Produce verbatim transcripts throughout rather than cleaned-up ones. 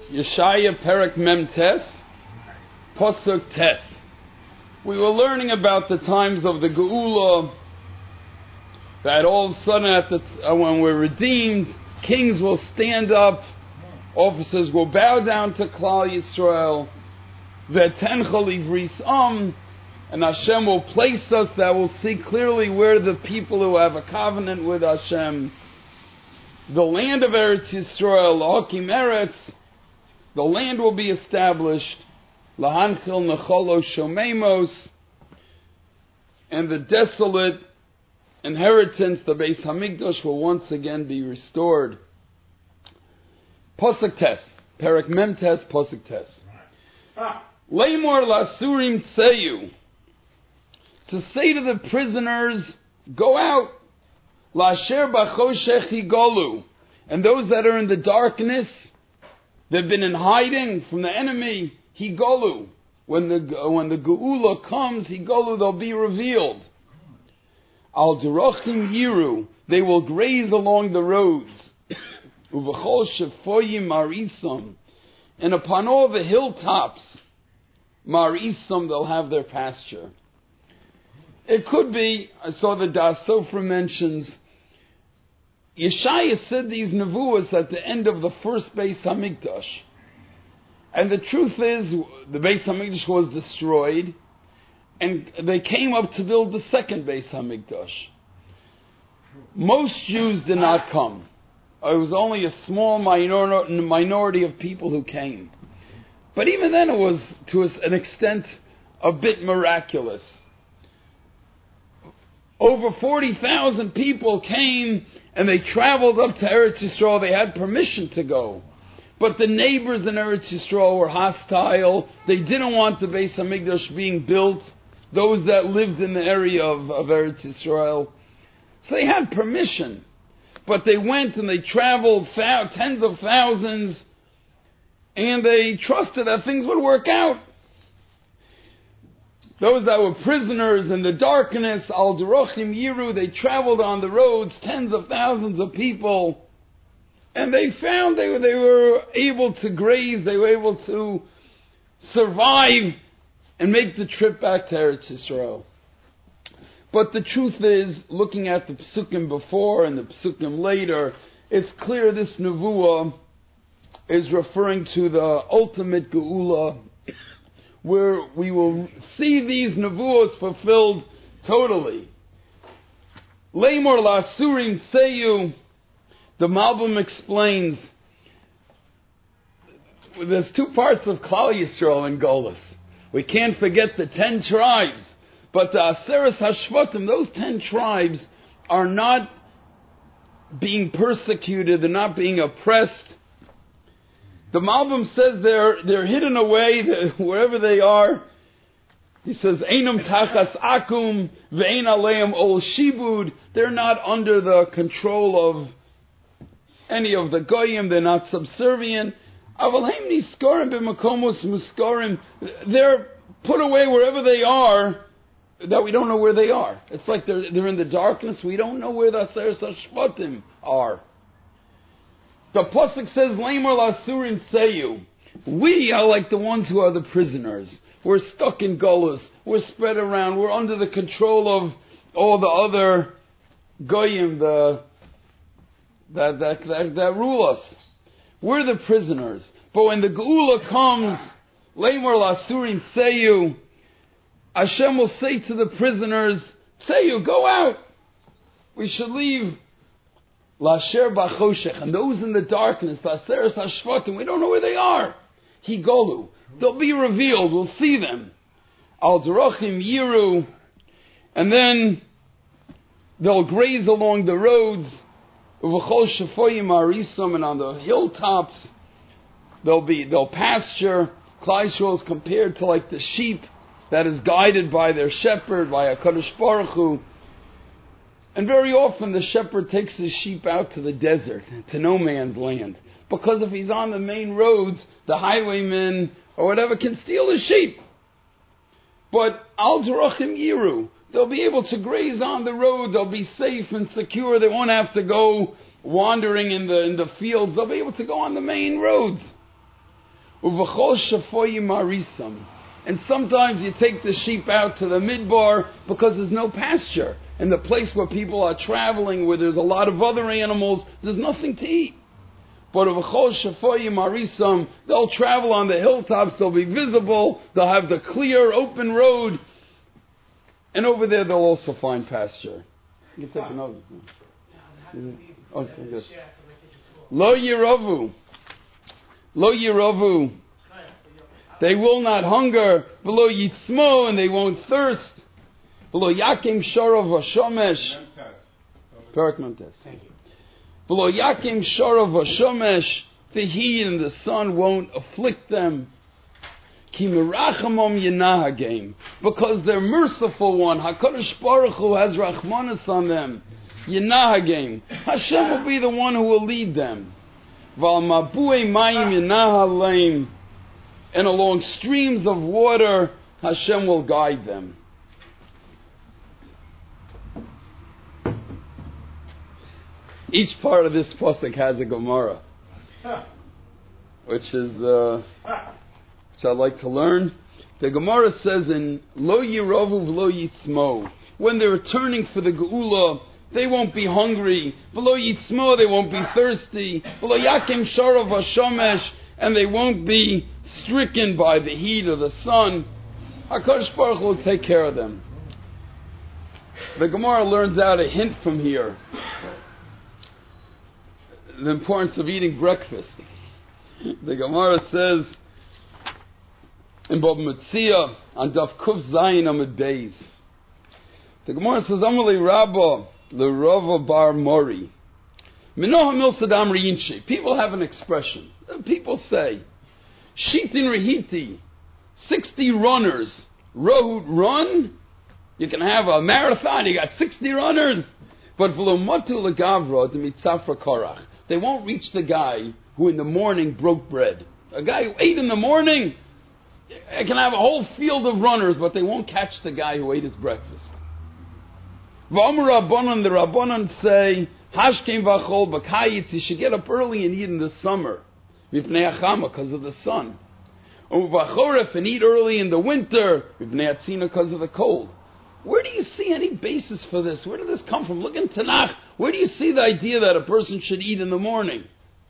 Yeshaya Perek Mem Tes, Pasuk Tes. We were learning about the times of the Geula, that all of a sudden at the, uh, when we're redeemed, kings will stand up, officers will bow down to Klal Yisrael, V'etencha livris am, and Hashem will place us that will see clearly where the people who have a covenant with Hashem, the land of Eretz Yisrael, L'Hakim Eretz, the land will be established, L'Hanchil Necholo Shomemos, and the desolate inheritance, the Beis Hamikdash, will once again be restored. Pasuk Tes, Perek Mem Tes, Pasuk Tes. Leimor Lasurim Tseyu, to say to the prisoners, go out. La'asher Bachoshech Higolu, and those that are in the darkness, they've been in hiding from the enemy, Higolu. When the when the Geula comes, Higolu, they'll be revealed. Al Derachim Yiru, they will graze along the roads. Uvachol Shefoyim Marisam, and upon all the hilltops, Marisam, they'll have their pasture. It could be, I saw the Das Sofra mentions, Yeshaya said these nevuahs at the end of the first Beis Hamikdash. And the truth is, the Beis Hamikdash was destroyed, and they came up to build the second Beis Hamikdash. Most Jews did not come. It was only a small minor- minority of people who came. But even then it was, to an extent, a bit miraculous. Over forty thousand people came and they traveled up to Eretz Yisrael. They had permission to go. But the neighbors in Eretz Yisrael were hostile. They didn't want the Beis Hamikdash being built, those that lived in the area of, of Eretz Yisrael. So they had permission. But they went and they traveled thou- tens of thousands, and they trusted that things would work out. Those that were prisoners in the darkness, Al Derachim Yiru, they traveled on the roads, tens of thousands of people, and they found they, they were able to graze, they were able to survive and make the trip back to Eretz Yisrael. But the truth is, looking at the Psukim before and the Psukim later, it's clear this Nevuah is referring to the ultimate Geula, where we will see these nevuos fulfilled totally. Leimor Lasurim Tseyu, the Malbim explains, there's two parts of Klal Yisrael in Golus. We can't forget the ten tribes, but the Aseres Hashvatim, those ten tribes, are not being persecuted, they're not being oppressed. The Malbim says they're they're hidden away wherever they are. He says, Einam tachas akum ve'ein aleim ol shibud. They're not under the control of any of the goyim. They're not subservient. Avalheim niskorim b'makomos muskorim. They're put away wherever they are, that we don't know where they are. It's like they're they're in the darkness. We don't know where the Aseres Hashvatim are. The Pasuk says, Leimor Lasurim Tseyu. We are like the ones who are the prisoners. We're stuck in Golus. We're spread around. We're under the control of all the other Goyim the, that, that, that, that rule us. We're the prisoners. But when the Geula comes, Leimor Lasurim Tseyu, Hashem will say to the prisoners, Tseyu, go out. We should leave. La'asher Bachoshech, and those in the darkness, La'aseres Hashvatim, we don't know where they are. Higolu, they'll be revealed, we'll see them. Al Derachim Yiru, and then they'll graze along the roads. Uvachol Shefoyim Marisam, and on the hilltops, they'll be they'll pasture. Klal Yisrael is compared to like the sheep that is guided by their shepherd, by HaKadosh Baruch Hu. And very often the shepherd takes his sheep out to the desert, to no man's land. Because if he's on the main roads, the highwaymen or whatever can steal his sheep. But Al Derachim Yiru, they'll be able to graze on the road, they'll be safe and secure, they won't have to go wandering in the in the fields, they'll be able to go on the main roads. Uvachol shafoyim arisam. And sometimes you take the sheep out to the midbar because there's no pasture. In the place where people are traveling, where there's a lot of other animals, there's nothing to eat. But uvachol shafoyim arisam, they'll travel on the hilltops, they'll be visible, they'll have the clear, open road, and over there they'll also find pasture. You can take another. Okay, good. Lo Yiravu. Lo Yiravu. They will not hunger. V'lo yitzmo, and they won't thirst. V'lo yakim sharav v'shomesh. Perak Memtes. Thank you. V'lo yakim sharav v'shomesh. The heat and the sun won't afflict them. Ki merachamom yenahagim. Because their merciful one, HaKadosh Baruch Hu, has rachmanis on them. Yenahagim. Hashem will be the one who will lead them. Val mabui mayim yenahaleim. And along streams of water, Hashem will guide them. Each part of this pasuk has a Gemara, which is uh, which I'd like to learn. The Gemara says in Lo Yiravu V'lo Yitzmo, when they're returning for the Geula, they won't be hungry. V'lo Yitzmo, they won't be thirsty. V'lo Yakim Sharav Hashomesh, and they won't be stricken by the heat of the sun. HaKadosh Baruch Hu will take care of them. The Gemara learns out a hint from here. The importance of eating breakfast. The Gemara says in Bab Metzia on Daf Kuf Zayin Amid Beis. The Gemara says, Amali Rabba L'Rava Bar Mori. Minoha Mil Sadam Riyinshi. People have an expression. People say, Shitin Rehiti, sixty runners, road run. You can have a marathon, you got sixty runners. But V'lomotu L'Gavra D'Mitzafra Korach. They won't reach the guy who in the morning broke bread. A guy who ate in the morning, I can have a whole field of runners, but they won't catch the guy who ate his breakfast. V'Amar Rabbanan, the Rabbanan say, Hashkem V'Achol B'Kayitz, you should get up early and eat in the summer. Because of the sun. And eat early in the winter because of the cold. Where do you see any basis for this? Where did this come from? Look in Tanakh. Where do you see the idea that a person should eat in the morning?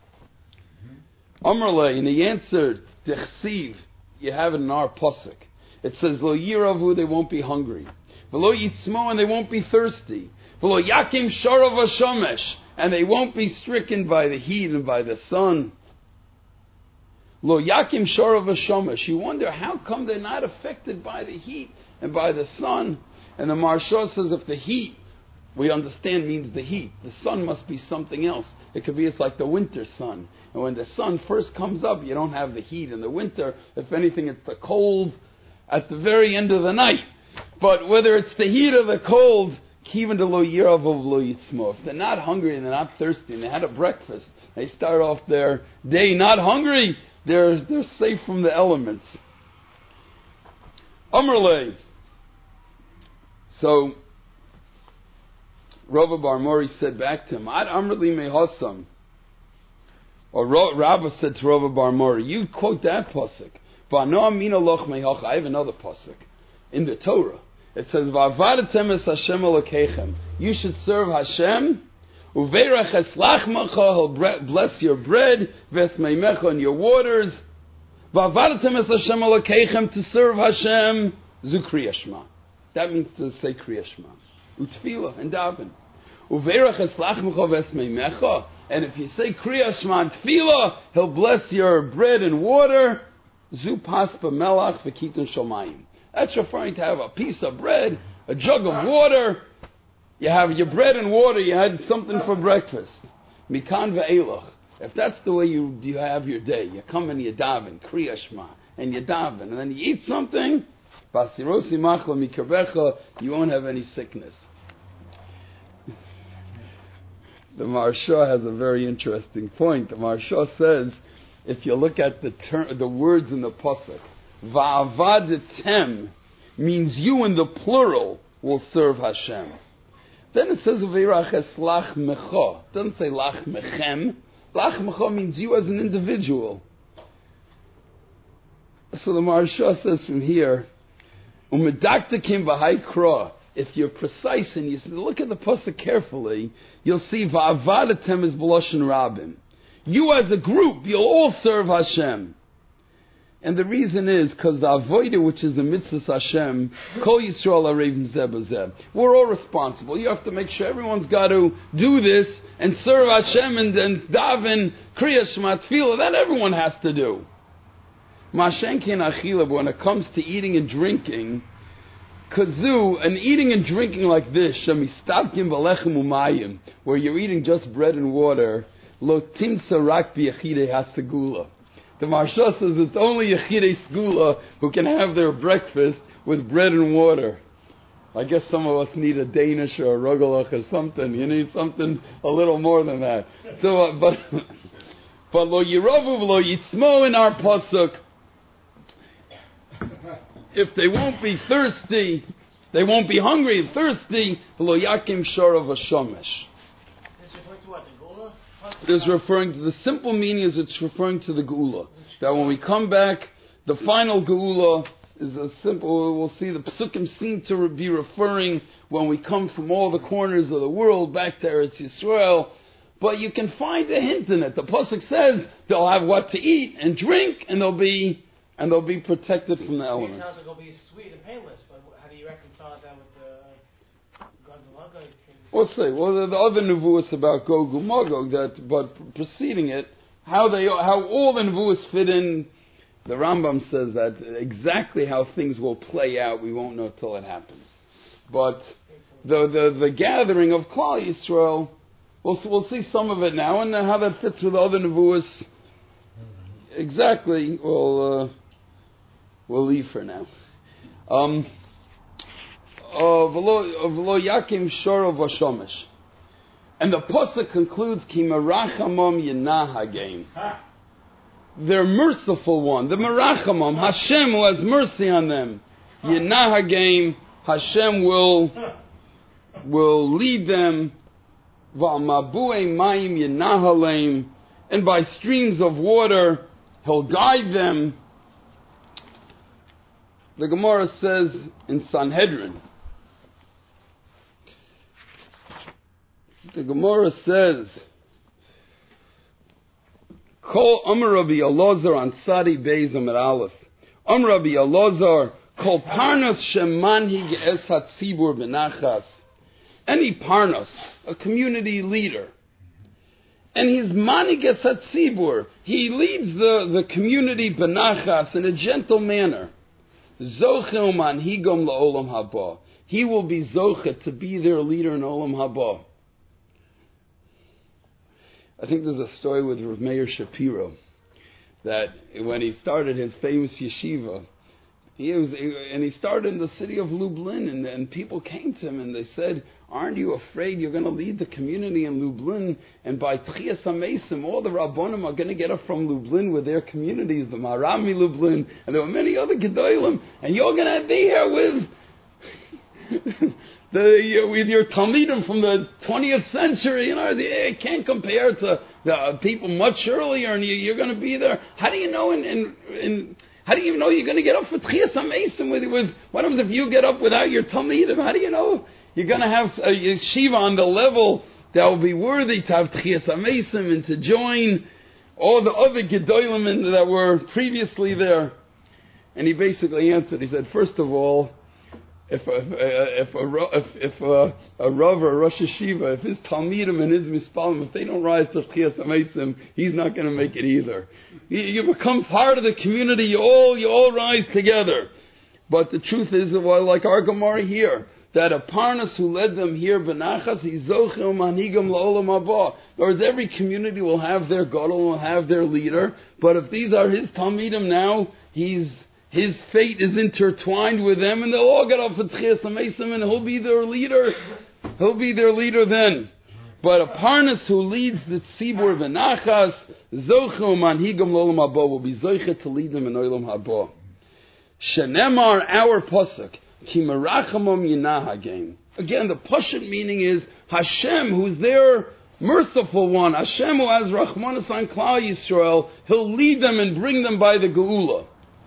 Amrle, and he answered, Dechsiv, you have it in our pasuk. It says, Lo Yiravu, they won't be hungry. V'lo Yitzmo, and they won't be thirsty. V'lo Yakim Sharav Hashomesh, and they won't be stricken by the heat and by the sun. Lo Yakim Sharav Hashomesh. You wonder how come they're not affected by the heat and by the sun. And the Maharsha says if the heat, we understand, means the heat, the sun must be something else. It could be it's like the winter sun. And when the sun first comes up, you don't have the heat in the winter. If anything, it's the cold at the very end of the night. But whether it's the heat or the cold, Kivan de lo yirav lo yitzmo. If they're not hungry and they're not thirsty and they had a breakfast, they start off their day not hungry, They're, they're safe from the elements. Amrle. So, Rava Bar Mori said back to him, Ad Amrli Mehosam. Or Rabba said to Rava Bar Mori, you quote that pasuk. I have another pasuk in the Torah. It says, Va'avadetem es Hashem Elokechem. You should serve Hashem. Uveirach es lachmacha, he'll bless your bread, vesmeimecha, and your waters. Va'avadetem es Hashem Elokechem, to serve Hashem, zu Kriya Shema. That means to say Kriya Shema. Utfila, and daven. Uveirach es lachmacha, vesmeimecha, and if you say Kriya Shema and Tefillah, he'll bless your bread and water. Zu paspa melach v'kitun shomayim. That's referring to have a piece of bread, a jug of water. You have your bread and water, you had something for breakfast. Mikan ve'elach. If that's the way you, you have your day, you come and you daven, Kriya Shema, and you daven, and then you eat something, basirosi machla mikarbecha, you won't have any sickness. The Maharsha has a very interesting point. The Maharsha says, if you look at the ter- the words in the pasuk, va'avadetem means you in the plural will serve Hashem. Then it says v'irach es lach mecha. It doesn't say lach mechem. Lach mecha means you as an individual. So the Maharsha says from here, Umedaktakim v'hai kra. If you're precise and you look at the pasuk carefully, you'll see va'avadatem is b'loshen rabim. You as a group, you'll all serve Hashem. And the reason is because the avodah, which is the mitzvah Hashem, kol Yisrael arevim zeh b'zeh. We're all responsible. You have to make sure everyone's got to do this and serve Hashem and, and daven kriyas shema tefillah. That everyone has to do. Ma'ashenkin achila, but when it comes to eating and drinking, kazu, and eating and drinking like this, shemistavkim v'lechem umayim, where you're eating just bread and water, lo timsa rak b'yachidei hasegula. The Maharsha says it's only Yechidei Segula who can have their breakfast with bread and water. I guess some of us need a Danish or a Rogalach or something. You need something a little more than that. So, uh, but but lo Yerovu lo Yitzmo in our pasuk. If they won't be thirsty, they won't be hungry and thirsty. Lo Yakim Shorav Hashomesh. It is referring to, the simple meaning is it's referring to the Geula. That when we come back, the final Geula is a simple, we'll see the Pesukim seem to be referring when we come from all the corners of the world back to Eretz Yisrael. But you can find a hint in it. The Pasuk says they'll have what to eat and drink, and they'll be and they'll be protected from the elements. It sounds like it'll be sweet and painless, but how do you reconcile that with the Gog and Magog? We'll see. Well, the, the other nevuos about Gog and Magog, that, but preceding it, how they, how all the nevuos fit in. The Rambam says that exactly how things will play out, we won't know till it happens. But the the, the gathering of Klal Yisrael, we'll we'll see some of it now, and how that fits with the other nevuos. Exactly, we'll uh, we'll leave for now. Um. V'lo yakim shoro v'shomesh. And the pasuk concludes, Ki merachamom yinah hagim. Their merciful one, the merachamom, Hashem who has mercy on them. Yinah hagim, Hashem will will lead them. V'amabuei mayim yinah haleim, and by streams of water He'll guide them. The Gemara says in Sanhedrin, the Gemara says, Kol Amar Rabbi Elazar Ansari Beis Amar Aleph. Amar Rabbi Elazar, Kol Parnas Shemanhi Ge'es HaTzibur B'Nachas. Any Parnas, a community leader, and he's Manig Es HaTzibur, he leads the, the community B'Nachas in a gentle manner. Zoche Umanhigom La'olam Haba. He will be Zoche to be their leader in Olam Haba. I think there's a story with Rav Meir Shapiro that when he started his famous yeshiva, he was, and he started in the city of Lublin, and, and people came to him and they said, "Aren't you afraid you're going to lead the community in Lublin? And by Tchias HaMesim, all the Rabbonim are going to get up from Lublin with their communities, the Marami Lublin, and there were many other Gedolim, and you're going to be here with." The, with your Talmidim from the twentieth century, you know, it can't compare to the people much earlier, and you, you're going to be there. How do you know? In, in, in how do you know you're going to get up for Tchias HaMesim with, with? What happens if you get up without your Talmidim? How do you know you're going to have a yeshiva on the level that will be worthy to have Tchias HaMesim and to join all the other Gedolim that were previously there? And he basically answered. He said, first of all, If a if a if, if a, a Rav or a Rosh Yeshiva, if his Talmidim and his Mispalim, if they don't rise to Tchias HaMesim, he's not going to make it either. You, you become part of the community. You all you all rise together. But the truth is, well, like our Gemara here, that a Parnas who led them here, Benachas, he's Zochel Manhigam La'olam Haba. In other words, every community will have their Gadol, will have their leader. But if these are his Talmidim now, he's his fate is intertwined with them, and they'll all get up for Tchias HaMesim, and he'll be their leader. He'll be their leader then. But a Parnas who leads the Tzibur V'Nachas, Zochel Manhigam L'Olam Haba, will be Zoche to lead them in Olam Haba. Shenemar, our pasuk, Ki Merachamom Yinah Hagim. Again, the Pashut meaning is Hashem, who's their merciful one. Hashem, who has Rachmanas on Klal Yisrael, He'll lead them and bring them by the Geula.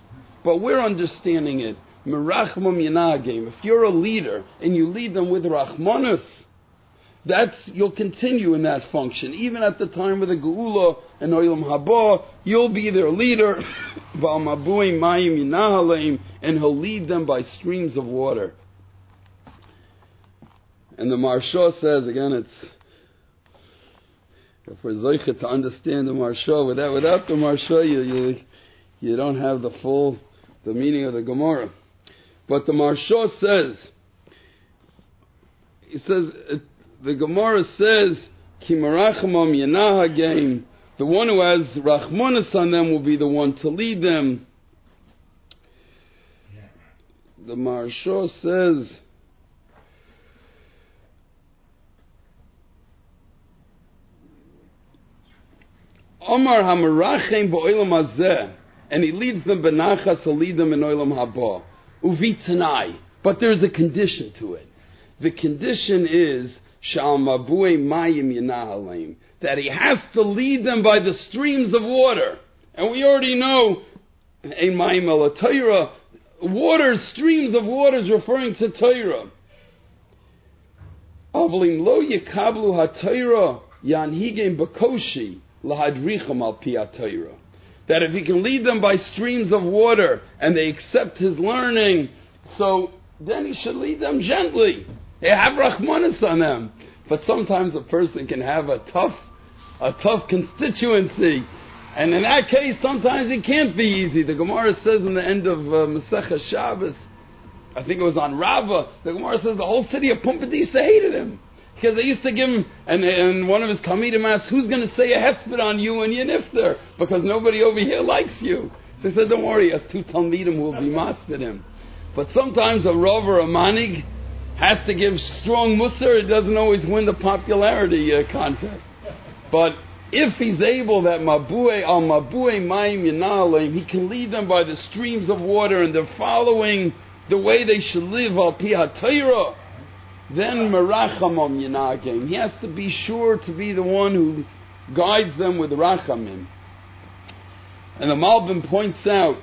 But we're understanding it. Merachmam Yanagim. If you're a leader and you lead them with Rachmanus, that's, you'll continue in that function. Even at the time of the Geula and Olam Haba, you'll be their leader. And he'll lead them by streams of water. And the Maharsha says, again, it's, if we're zeicha to understand the Maharsha, without, without the Maharsha, you, you, you don't have the full, the meaning of the Gemara. But the Maharsha says, he says, it, the Gemara says, Ki marachamam yanahagim, the one who has Rachmanis on them will be the one to lead them. The Maharsha says, Omar hamarachem ba'olam hazeh, and he leads them benachas, he'll lead them in olam haba. Uvitanai, but there's a condition to it. The condition is shal mabui mayim yanahaleim, that he has to lead them by the streams of water. And we already know, ein mayim ala Torah, water, streams of water is referring to Torah. Avlim lo yekablu ha-Torah yanhigim bakoshi lahadricham al pi ha-Torah. That if he can lead them by streams of water and they accept his learning, so then he should lead them gently. They have Rachmanis on them. But sometimes a person can have a tough, a tough constituency. And in that case, sometimes it can't be easy. The Gemara says in the end of uh, Masechah Shabbos, I think it was on Rava, the Gemara says the whole city of Pumbedisa hated him. Because they used to give him, and, and one of his Talmidim asked, who's going to say a hesped on you and your nifter? Because nobody over here likes you. So he said, don't worry, he has two Talmidim who will be masped him. But sometimes a Rav or a Manig has to give strong Musar. It doesn't always win the popularity uh, contest. But if he's able that Mabue al Mabue Mayim Yanaleim, he can lead them by the streams of water and they're following the way they should live al Pi HaTorah, then Merachamam Yanagim. He has to be sure to be the one who guides them with Rachamim. And the Malbim points out,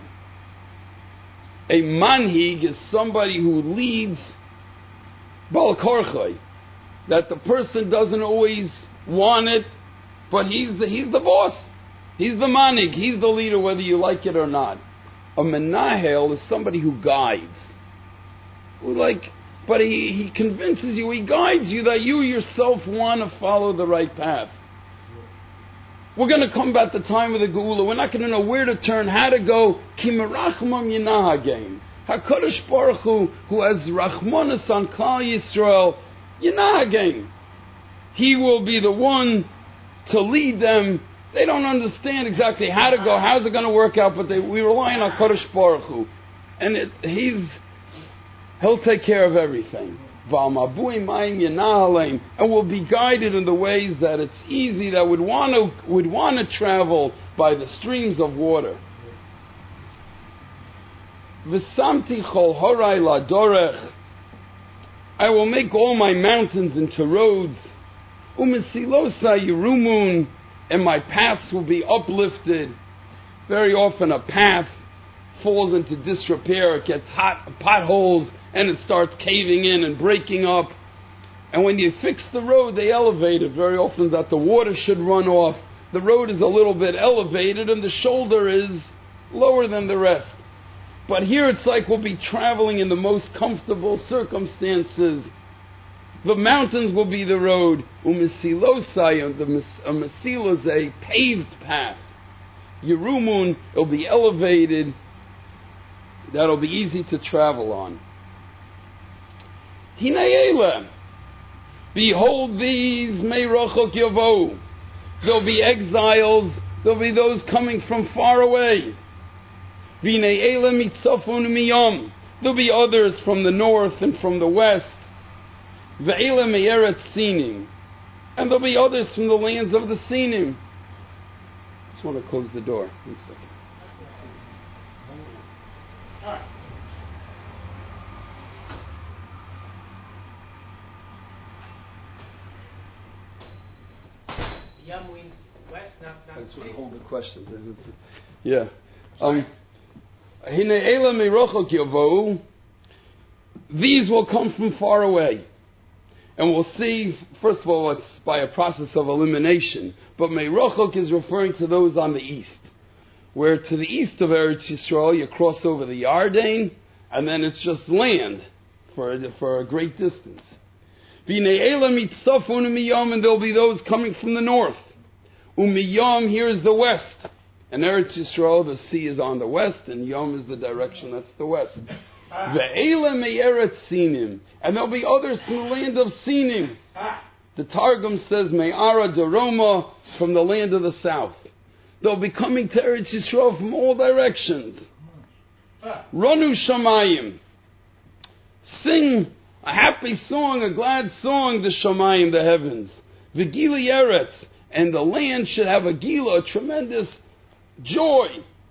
a manhig is somebody who leads Bal Korchai, that the person doesn't always want it, but he's the, he's the boss. He's the manig. He's the leader, whether you like it or not. A menahel is somebody who guides. Who like, but he, he convinces you, he guides you that you yourself want to follow the right path. We're going to come back the time of the Geula. We're not going to know where to turn, how to go. Ki merachmam yanahagim. HaKadosh Baruch Hu, who has Rachmanis on Klal Yisrael, Yanahagim. He will be the one to lead them. They don't understand exactly how to go, how's it going to work out, but they, we rely on HaKadosh Baruch Hu. And it, he's, he'll take care of everything. And will be guided in the ways that it's easy, that would want to, would want to travel by the streams of water. V'samti chol horai ladorech, I will make all my mountains into roads. Umesilosa yerumun, and my paths will be uplifted. Very often a path falls into disrepair, it gets hot, potholes, and it starts caving in and breaking up. And when you fix the road, they elevate it. Very often that the water should run off. The road is a little bit elevated and the shoulder is lower than the rest. But here it's like we'll be traveling in the most comfortable circumstances. The mountains will be the road. Umesilosai, the mesil is a paved path. Yerumun, it'll be elevated. That'll be easy to travel on. Hinayela, behold these meirachok yavo. There'll be exiles. There'll be those coming from far away. V'nayela mitzafon miyom. There'll be others from the north and from the west. Ve'ela me'eretz sinim. And there'll be others from the lands of the sinim. Just want to close the door. One second. All right. Yam means west, not not That's what east. hold the questions. Yeah. Um, These will come from far away. And we'll see, first of all, it's by a process of elimination. But Meirochok is referring to those on the east. Where to the east of Eretz Yisrael, you cross over the Yarden, and then it's just land for a, for a great distance. And there'll be those coming from the north. Umiyom, here is the west. And Eretz Yisrael, the sea is on the west, and Yom is the direction that's the west. Ve'ela me'eretz Sinim, and there'll be others from the land of Sinim. The Targum says Me'ara Deroma, from the land of the south. They'll be coming to Eretz Yisrael from all directions. Ronu Shamayim, sing a happy song, a glad song, the Shamayim, the heavens. V'gili Eretz, and the land should have a gila, a tremendous joy.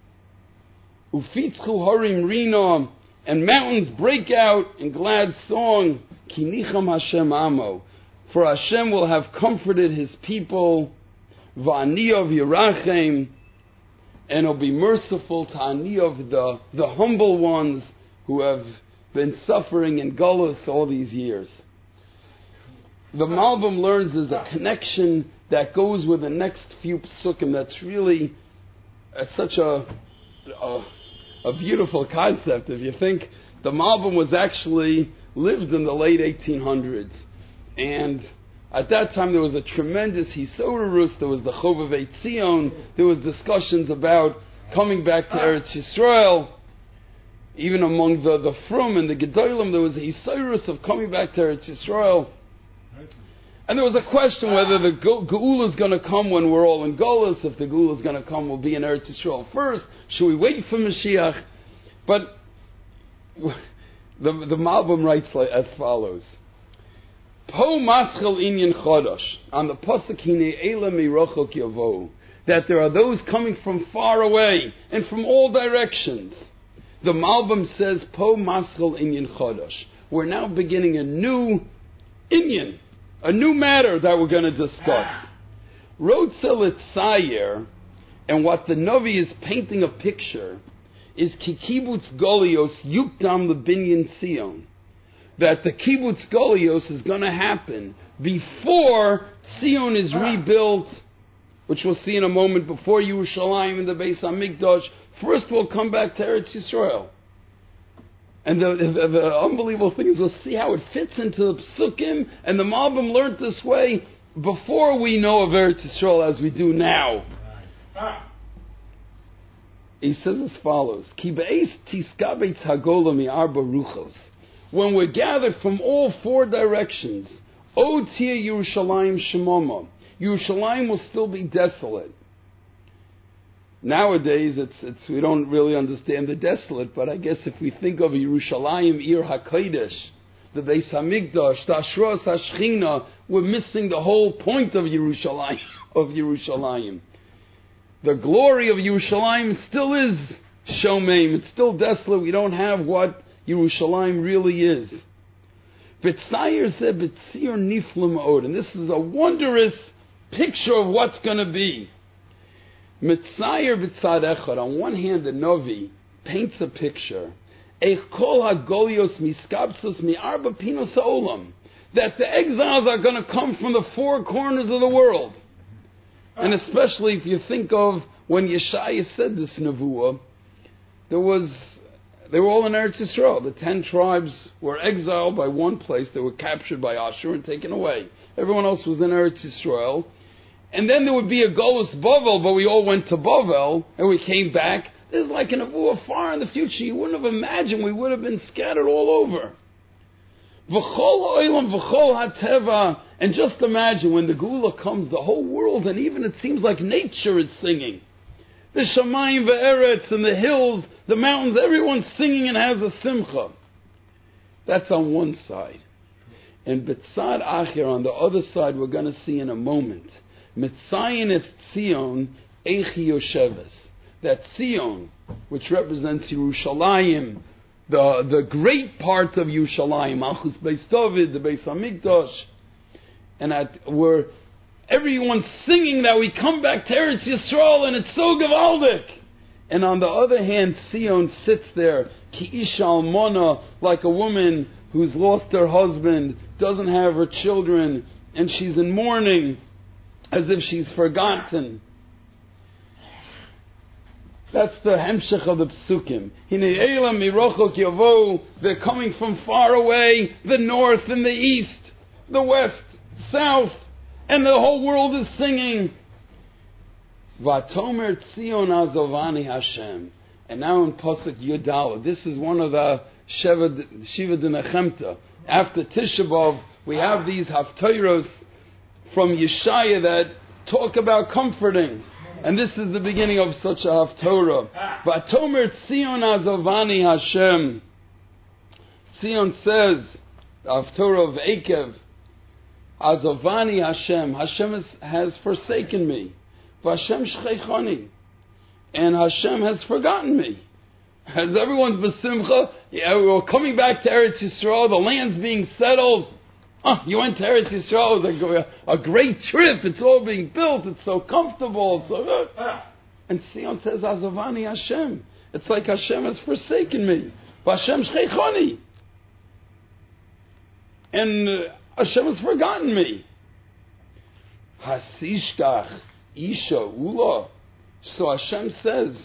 Ufitzchu Harim Rina, and mountains break out in glad song. Kinicham Hashem Amo, for Hashem will have comforted His people. Va'aniyav Yerachem, and He'll be merciful to Aniyav, the the humble ones who have been suffering in Golus all these years. The Malbim learns there's a connection that goes with the next few psukim that's really uh, such a, a a beautiful concept. If you think, the Malbim was actually lived in the late eighteen hundreds, and at that time there was a tremendous Hisorurus, there was the Chovevei Tzion, there was discussions about coming back to Eretz Yisrael. Even among the, the Frum and the Gedolim, there was a Hisorurus of coming back to Eretz Yisrael. And there was a question whether the Geula is going to come when we're all in Golus. If the Geula is going to come, we'll be in Eretz Yisrael first. Should we wait for Mashiach? But the, the Malbim writes like, as follows. Po maschel inyan chodosh, on the pasuk hine eila mirochok yavo, that there are those coming from far away and from all directions. The Malbim says, po maschel inyan chodosh. We're now beginning a new inyan, a new matter that we're going to discuss. Rotzel Etzayer, and what the Navi is painting a picture, is ki kibbutz golios yukdam lebinyan Sion. That the kibbutz golios is going to happen before Sion is rebuilt, which we'll see in a moment, before Yerushalayim and the Beis HaMikdash. First we'll come back to Eretz Yisrael. And the, the, the unbelievable thing is, we'll see how it fits into the Psukim, and the Malbim learned this way before we know of Eretz Yisrael as we do now. He says as follows, Ki be'ez tiskabei tzagola mi'arba ruchos. When we're gathered from all four directions, O tia Yerushalayim shemoma, Yerushalayim will still be desolate. Nowadays, it's, it's, we don't really understand the desolate, but I guess if we think of Yerushalayim, Ir HaKodesh, the Beis HaMikdash, the Ashros HaShechina, we're missing the whole point of Yerushalayim. Of Yerushalayim. The glory of Yerushalayim still is Shomeim. It's still desolate. We don't have what Yerushalayim really is. B'tzayer zeh b'tzir niflam od. And this is a wondrous picture of what's going to be. Mitzayer b'tzad echad. On one hand, the Navi paints a picture. Eich kol hagolios miskabsos mi'arba pinos ha'olam. That the exiles are going to come from the four corners of the world. And especially if you think of when Yeshaya said this nevuah, there was, they were all in Eretz Yisrael. The ten tribes were exiled by one place. They were captured by Ashur and taken away. Everyone else was in Eretz Yisrael. And then there would be a Golus Bavel, but we all went to Bavel, and we came back. There's like a nevuah far in the future. You wouldn't have imagined we would have been scattered all over. V'chol ha'olam v'chol ha'teva. And just imagine when the Geula comes, the whole world, and even it seems like nature is singing. The Shamayim ve'eretz, and the hills, the mountains, everyone's singing and has a simcha. That's on one side. And B'tzad Acher, on the other side, we're going to see in a moment. Mitzayin es Tzion, Eichi Yosheves. That Tzion, which represents Yerushalayim, the, the great part of Yerushalayim, Malchus Beis David, the Beis HaMikdash, and at, where everyone's singing that we come back to Eretz Yisrael, and it's so gewaldic. And on the other hand, Sion sits there, ki isha almona, like a woman who's lost her husband, doesn't have her children, and she's in mourning, as if she's forgotten. That's the hemshech of the psukim. They're coming from far away, the north and the east, the west, south, and the whole world is singing. Vatomer Tzion Azovani Hashem. And now in Pasuk Yudala, this is one of the Shiva D'Nechemta. After Tisha B'Av, we have these Haftaros from Yeshaya that talk about comforting. And this is the beginning of such a Haftarah. Vatomer Tzion Azovani Hashem. Tzion says, the Haftarah of Ekev, Azovani Hashem. Hashem has, has forsaken me. Vashem shcheichani, and Hashem has forgotten me. As everyone's besimcha, yeah, we're coming back to Eretz Yisrael, the land's being settled. Oh, you went to Eretz Yisrael, it was a, a great trip, it's all being built, it's so comfortable. It's so good. And Sion says, Azavani Hashem. It's like Hashem has forsaken me. Vashem shcheichani. And uh, Hashem has forgotten me. Hasishkach. Isha Ula. So Hashem says,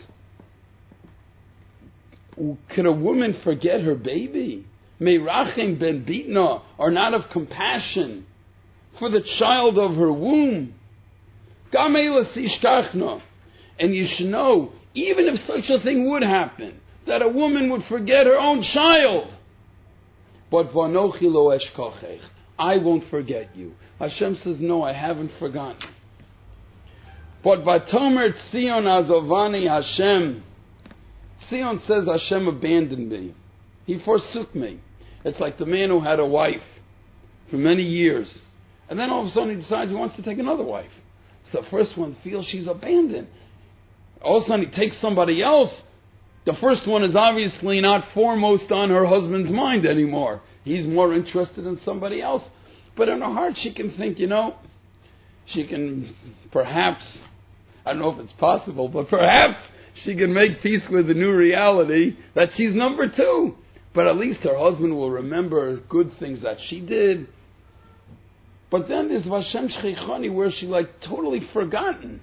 could a woman forget her baby? Meirachim ben bitna, are not of compassion for the child of her womb. Gamela sishkachna. And you should know, even if such a thing would happen, that a woman would forget her own child. But vanochi lo eshkachech, I won't forget you. Hashem says, no, I haven't forgotten. But Vatomer Tzion Azovani Hashem. Tzion says Hashem abandoned me. He forsook me. It's like the man who had a wife for many years. And then all of a sudden he decides he wants to take another wife. So the first one feels she's abandoned. All of a sudden he takes somebody else. The first one is obviously not foremost on her husband's mind anymore. He's more interested in somebody else. But in her heart she can think, you know, she can perhaps, I don't know if it's possible, but perhaps she can make peace with the new reality that she's number two. But at least her husband will remember good things that she did. But then there's Vashem Shcheichani, where she like totally forgotten.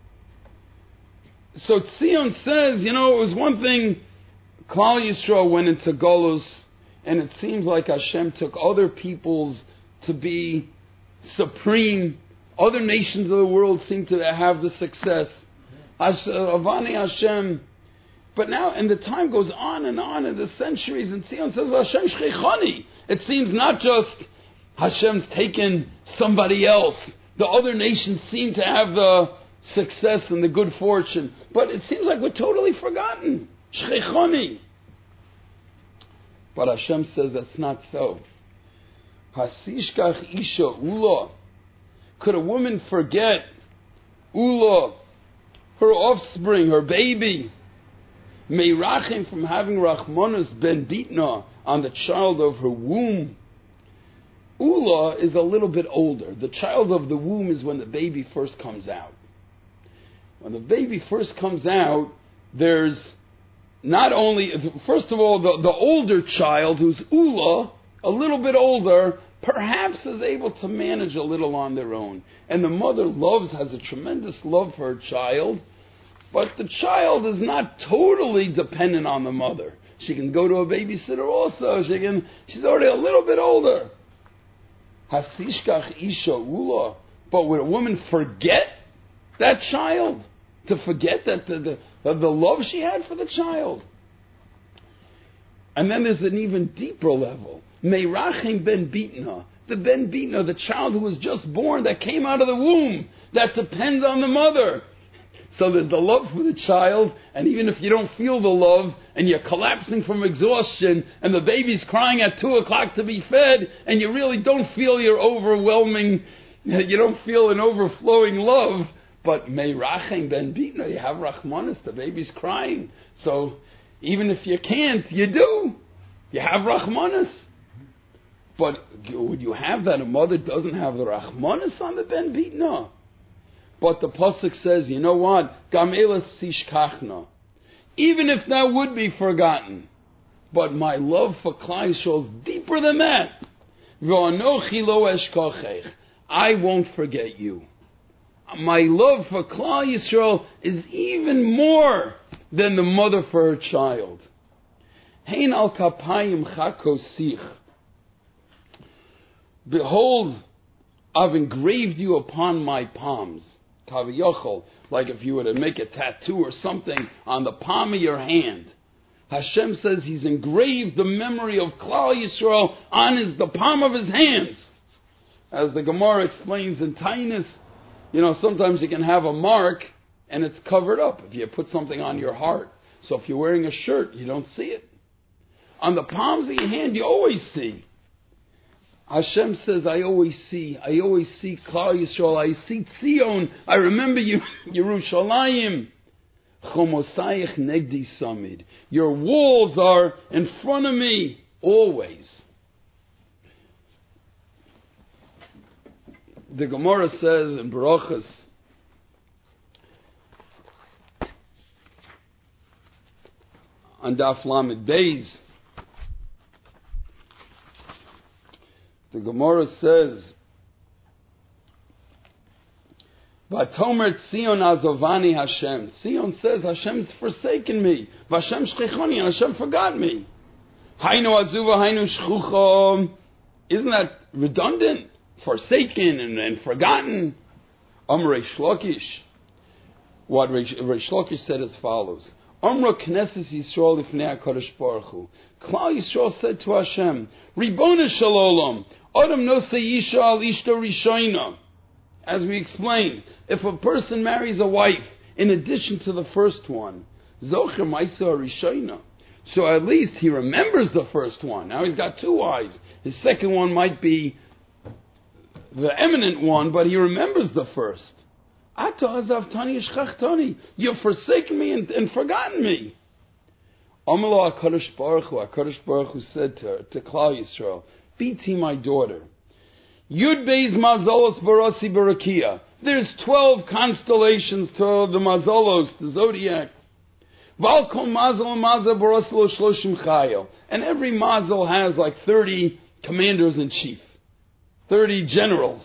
So Tzion says, you know, it was one thing, Klal Yisrael went into Golus, and it seems like Hashem took other peoples to be supreme. Other nations of the world seem to have the success. Avani Hashem. But now, and the time goes on and on in the centuries, and Tzion says, Hashem Shcheichani. It seems not just Hashem's taken somebody else. The other nations seem to have the success and the good fortune. But it seems like we're totally forgotten. Shcheichani. But Hashem says that's not so. Hasishkach Isha Ula. Could a woman forget Ula, her offspring, her baby? Meirachim, from having Rachmanas ben Bitna on the child of her womb. Ula is a little bit older. The child of the womb is when the baby first comes out. When the baby first comes out, there's not only, first of all, the, the older child who's Ula, a little bit older, perhaps is able to manage a little on their own. And the mother loves, has a tremendous love for her child, but the child is not totally dependent on the mother. She can go to a babysitter also. She can, she's already a little bit older. Hasishkach Isha Ula. But would a woman forget that child? To forget that the, the, the love she had for the child? And then there's an even deeper level. Meirachim ben Bitna. The ben Bitna, the child who was just born, that came out of the womb, that depends on the mother. So there's the love for the child, and even if you don't feel the love, and you're collapsing from exhaustion, and the baby's crying at two o'clock to be fed, and you really don't feel your overwhelming, you don't feel an overflowing love, but Meirachim ben Bitna, you have Rachmanis, the baby's crying. So even if you can't, you do. You have Rachmanis. But would you have that a mother doesn't have the Rachmanis on the ben Bitna? But the pasuk says, you know what? Gamela sishkachna. even if that would be forgotten. But my love for Klal Yisrael is deeper than that. V'anochi lo eshkochech. I won't forget you. My love for Klal Yisrael is even more than the mother for her child. Hein al kapayim chakosich. Behold, I've engraved you upon my palms. Kaviyachol, like if you were to make a tattoo or something on the palm of your hand. Hashem says He's engraved the memory of Klal Yisrael on his, the palm of His hands. As the Gemara explains in Tainus, you know, sometimes you can have a mark and it's covered up if you put something on your heart. So if you're wearing a shirt, you don't see it. On the palms of your hand, you always see. Hashem says, I always see. I always see Klal Yisrael. I see Tzion. I remember you, Yerushalayim. Chomosayich negdi samid. Your walls are in front of me always. The Gemara says in Barachas, on Daf Lamed Beis, the Gemara says, Vatomer Tzion azovani Hashem. Tzion says, Hashem's forsaken me. Vashem shchechoni, Hashem forgot me. Hainu azuva, hainu shchuchom. Isn't that redundant? Forsaken and, and forgotten. Amr Reish Lakish. What Reish Lakish said as follows. Amra Knesset Yisrael Lifnei HaKadosh Baruch Hu. Klal Yisrael said to Hashem, Ribona Shalom, Adam no Seisha al Ishto Rishayna. As we explained, if a person marries a wife in addition to the first one, Zocher Maisa Rishayna. So at least he remembers the first one. Now he's got two wives. His second one might be the eminent one, but he remembers the first. Ato azavtani yishchachtani. You've forsaken me and, and forgotten me. Amalo HaKadosh Baruch Hu. HaKadosh Baruch Hu said to her, to Klal Yisrael, Biti, my daughter, Yud Beis Mazolos Barasi Barakia. There's twelve constellations to the Mazolos, the zodiac. Valkol Mazal Mazal Baraslo Shloshim Chayo. And every Mazal has like thirty commanders in chief. thirty generals.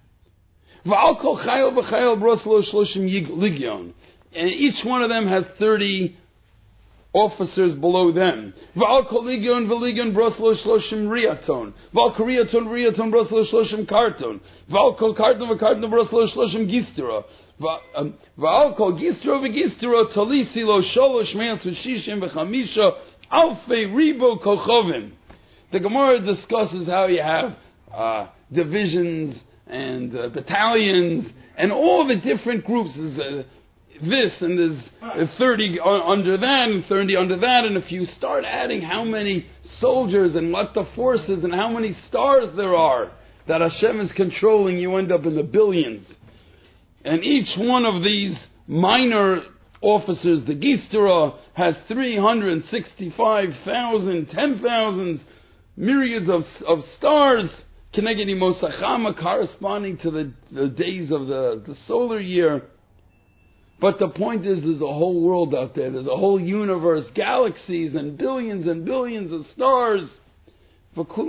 Valkol Chayil B'Chayil Baraslo Shloshim Ligyon. And each one of them has thirty officers below them. V'al Ligyon v'Ligyon broslo shloshim riaton. V'al riaton riaton broslo shloshim karton. V'al karton v'karton broslo shloshim gistra. V'al gistra v'gistra talisi lo sholosh me'as v'shishim v'chamisha alfei ribo kochovim. The Gemara discusses how you have uh, divisions and uh, battalions and all the different groups. There's, uh, this and there's thirty under that and thirty under that, and if you start adding how many soldiers and what the forces and how many stars there are that Hashem is controlling, you end up in the billions. And each one of these minor officers, the Gistra, has three hundred sixty-five thousand, ten thousands, myriads of, of stars, Kenegedi Mosachama, corresponding to the, the days of the, the solar year. But the point is, there's a whole world out there. There's a whole universe, galaxies, and billions and billions of stars. What do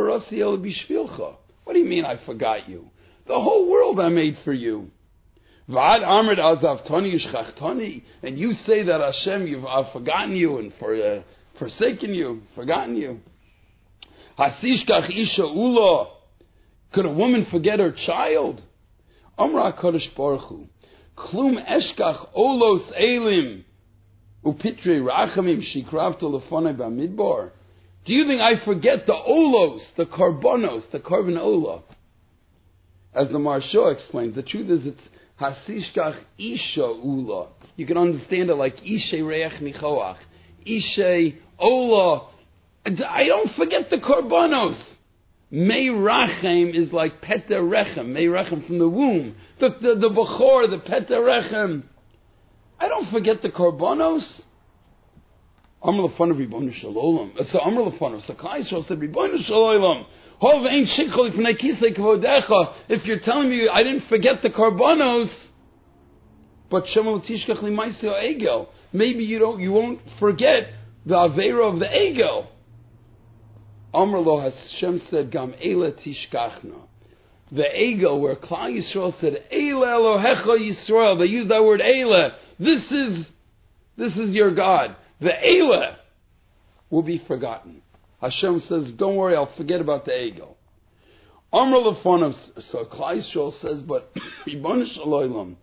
you mean I forgot you? The whole world I made for you. And you say that Hashem, you've, I've forgotten you and for, uh, forsaken you, forgotten you. Could a woman forget her child? Amra HaKadosh Baruch Hu. Klum eshkach olos elim upitre rachamim shikravto lefonai b'midbar. Do you think I forget the olos, the karbonos, the carbon ola? As the Maharsha explains, the truth is it's hasishkach isha ula. You can understand it like ishe reach nichoach, ishe ola. I don't forget the karbonos. Mei Rachem is like Peter Rechem, Mei Rechem from the womb. The, the, the Bechor, the Peter Rechem. I don't forget the Karbonos. Amr Lefanav Ribono Shalom. So Amr Lefanav, so Klal Yisrael said, Ribono Shalom. Hov ein shikol ifnei kisei kvodecha. If you're telling me I didn't forget the Karbonos, But Shema Tishkach Limaisi Egel. Maybe you don't, you won't forget the Avera of the Egel. Amar lo, Hashem said, Gam Eila Tishkachna. The Egel, where Klal Yisrael said, Eila Elohecha Yisrael. They used that word Eila. This is, this is your God. The Eila will be forgotten. Hashem says, don't worry, I'll forget about the Egel. Amar Lefonav, so Klal Yisrael says, but Ribbon Shalom,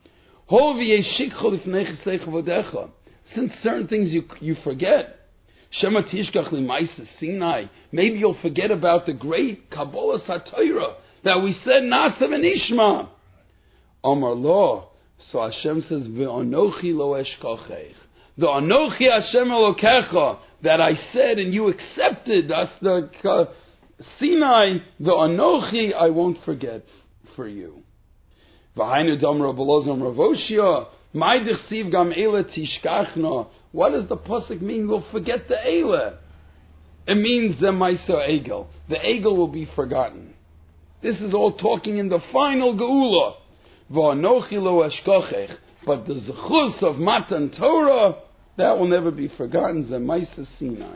since certain things you you forget, Shema Tishkach Limaisa Sinai, maybe you'll forget about the great Kabbalah Satorah that we said Nasa v'Nishma. Amar lo, so Hashem says, Ve'anochi lo eshkachech. The Anochi Hashem Elokecha that I said and you accepted, that's the uh, Sinai, the Anochi I won't forget for you. V'hainu damra belozam ravoshia, my dechsiv gam eila tishkachna. What does the pasuk mean? We'll forget the eila. It means the ma'aser egel. The egel will be forgotten. This is all talking in the final geula. V'anochi lo eshkachech. But the zechus of Matan Torah, that will never be forgotten. The ma'aser Sinai.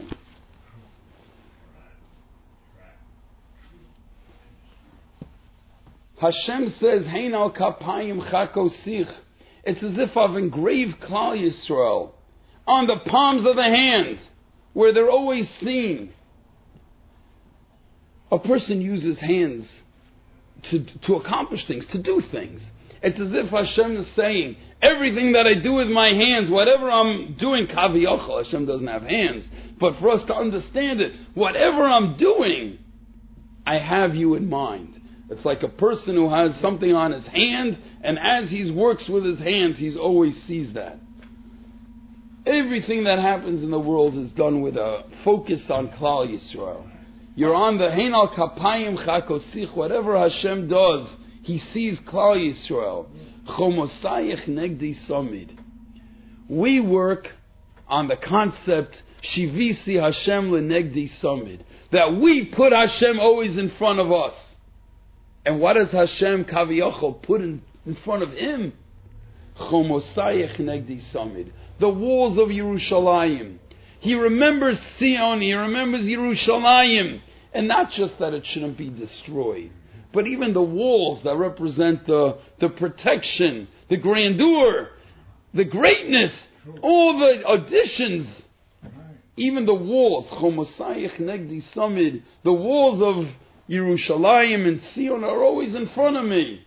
Hashem says, Hein al kapayim chakosich. It's as if I've engraved Klal Yisrael on the palms of the hand, where they're always seen. A person uses hands to, to accomplish things, to do things. It's as if Hashem is saying, everything that I do with my hands, whatever I'm doing, kaviyachal, Hashem doesn't have hands, but for us to understand it, whatever I'm doing, I have you in mind. It's like a person who has something on his hand, and as he works with his hands, he always sees that. Everything that happens in the world is done with a focus on Klal Yisrael. You're on the Hein al Kapayim Chakosich, whatever Hashem does, He sees Klal Yisrael. Chomosayich Negdi Samid. We work on the concept Shivisi Hashem Lenegdi Samid, that we put Hashem always in front of us. And what does Hashem Kaviyachol put in, in front of him? Chomosayich Negdi Samid. The walls of Yerushalayim. He remembers Sion, he remembers Yerushalayim. And not just that it shouldn't be destroyed, but even the walls that represent the, the protection, the grandeur, the greatness, all the additions, even the walls, Chomosayich Negdi Samid, the walls of Yerushalayim and Sion are always in front of me.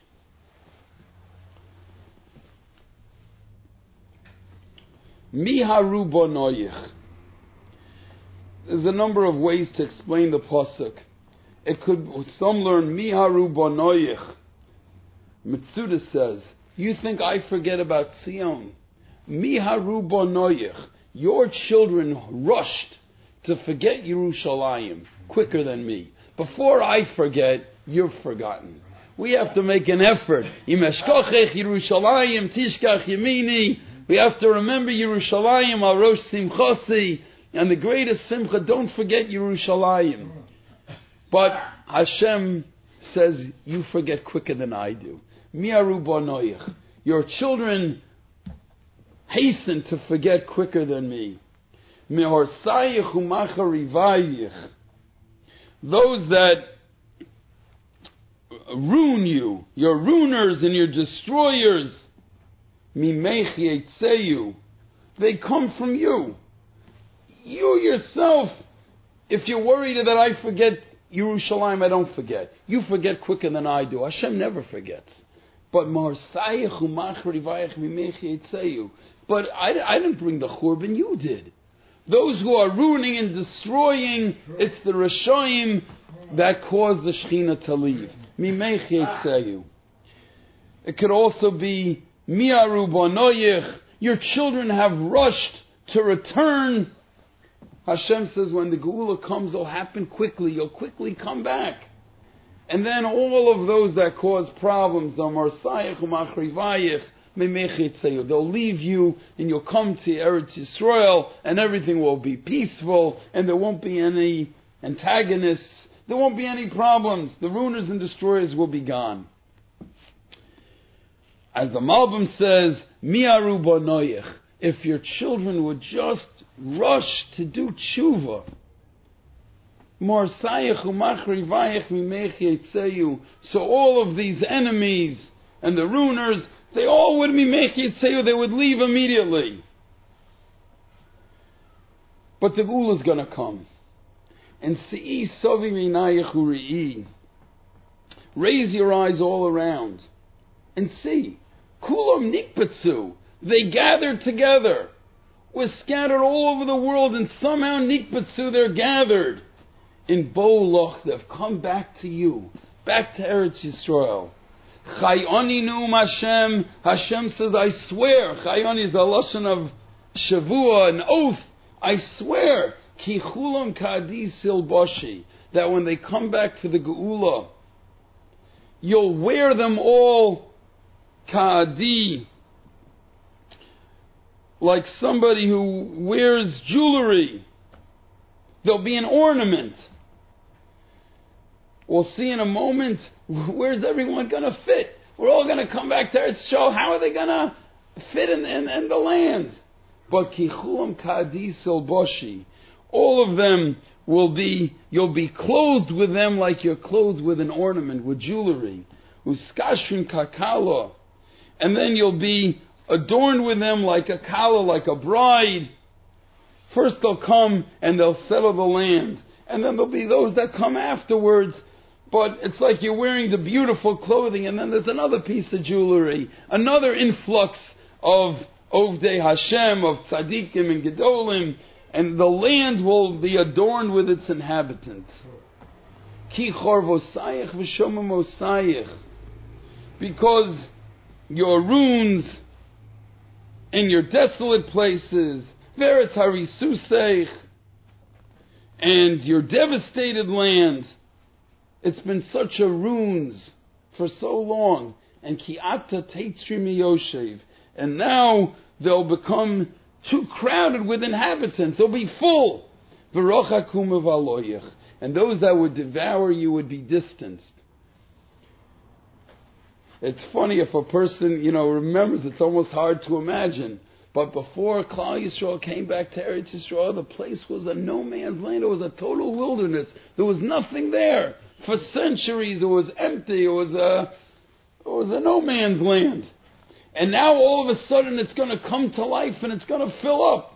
Miharu bonoyich. There's a number of ways to explain the pasuk. It could, some learn Miharu bonoyich. Mitsuda says, you think I forget about Sion? Miharu bonoyich. Your children rushed to forget Yerushalayim quicker than me. Before I forget, you're forgotten. We have to make an effort. Imeshkochech Yerushalayim tishkach yemini. We have to remember Yerushalayim al rosh simchasi, and the greatest simcha. Don't forget Yerushalayim. But Hashem says you forget quicker than I do. Miaru bonoich. Your children hasten to forget quicker than me. Mehorsayich umacharivayich. Those that ruin you, your ruiners and your destroyers, mimech yetzeyu, they come from you. You yourself, if you're worried that I forget Yerushalayim, I don't forget. You forget quicker than I do. Hashem never forgets. But marsayich umacharivayich mimech yetzeyu. But I, I didn't bring the churban, you did. Those who are ruining and destroying, it's the Rishoyim that caused the Shechina to leave. Mimech yetzeyu. It could also be Miaru bonoyich. Your children have rushed to return. Hashem says when the Geula comes, it'll happen quickly. You'll quickly come back. And then all of those that cause problems, the Marsayich u'Machrivayich, they'll leave you and you'll come to Eretz Yisrael and everything will be peaceful and there won't be any antagonists. There won't be any problems. The ruiners and destroyers will be gone. As the Malbim says, Mi'aru banoyech. If your children would just rush to do tshuva. So all of these enemies and the ruiners, they all would be mechitzeyu, they would leave immediately. But the Geula is going to come. And see, sovi minayich uri'i. Raise your eyes all around and see. Kulam nikpatsu. They gathered together. We're scattered all over the world, and somehow nikpatsu, they're gathered. In Bo'oloch, they've come back to you, back to Eretz Yisrael. Chayoni nu'um Hashem. Hashem says, I swear. Chayoni is a lashon of shavua, an oath. I swear. Ki chulam ka'adi silboshi. That when they come back for the Geula, you'll wear them all ka'adi, like somebody who wears jewelry. There'll be an ornament. We'll see in a moment, where's everyone going to fit? We're all going to come back to Eretz Yisrael. How are they going to fit in, in, in the land? But kichulam ka'adi silboshi. All of them will be, you'll be clothed with them like you're clothed with an ornament, with jewelry. Uskashrin kakala. And then you'll be adorned with them like a kala, like a bride. First they'll come and they'll settle the land. And then there'll be those that come afterwards. But it's like you're wearing the beautiful clothing, and then there's another piece of jewelry, another influx of Ovdei Hashem, of Tzadikim and Gedolim, and the land will be adorned with its inhabitants. Ki chorvosayich v'shomamosayich. Because your ruins and your desolate places, Veretz Harisuseich, and your devastated land, it's been such a ruins for so long. And ki'ata teitzri miyoshev. And now they'll become too crowded with inhabitants. They'll be full. V'rochakum v'aloyech. And those that would devour you would be distanced. It's funny if a person, you know, remembers, it's almost hard to imagine. But before Klal Yisrael came back to Eretz Yisrael, the place was a no man's land. It was a total wilderness. There was nothing there. For centuries it was empty. It was a, it was a no man's land. And now all of a sudden it's going to come to life and it's going to fill up.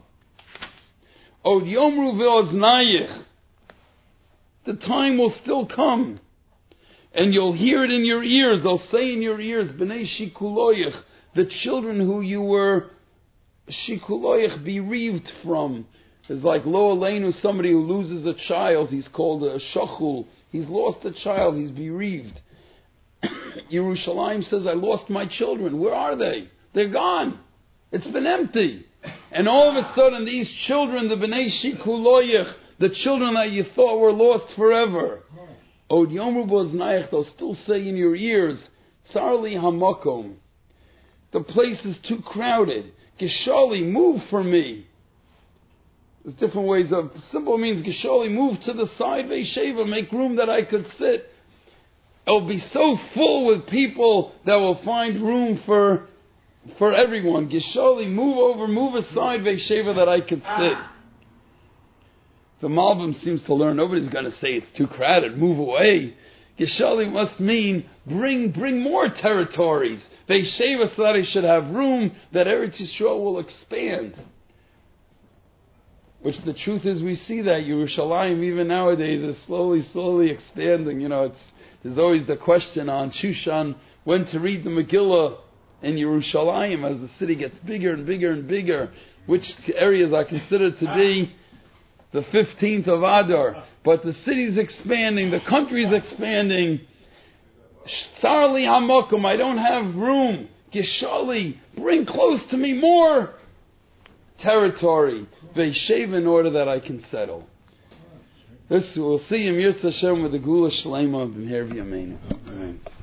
Od yomru ve'oznayich. The time will still come. And you'll hear it in your ears. They'll say in your ears, B'nai shikuloyich, the children who you were shikuloyich, bereaved from. It's like lo aleinu, somebody who loses a child. He's called a shachul. He's lost a child. He's bereaved. Yerushalayim says, I lost my children. Where are they? They're gone. It's been empty. And all of a sudden, these children, the B'nai Shikuloyech, the children that you thought were lost forever, Od Yomru Boznayach, they'll still say in your ears, Tsarli Hamakom, the place is too crowded. Geshali, move for me. There's different ways of, simple means Geshali, move to the side, Veisheva, make room that I could sit. It'll be so full with people that will find room for for everyone. Geshali, move over, move aside, Veisheva, that I could sit. The Malbim seems to learn, nobody's going to say it's too crowded, move away. Geshali must mean bring bring more territories. Veisheva, so that I should have room, that Eretz Yisrael will expand. Which the truth is, we see that Yerushalayim even nowadays is slowly, slowly expanding. You know, it's there's always the question on Shushan when to read the Megillah in Yerushalayim as the city gets bigger and bigger and bigger. Which areas are considered to be the fifteenth of Adar. But the city's expanding, the country's expanding. Sarli Hamakum, I don't have room. Geshali, bring close to me more territory. Veishev, in order that I can settle. This we'll see in Yirtzeh Hashem with the Geula Shlema of B'mher V'Yameinu. Amen.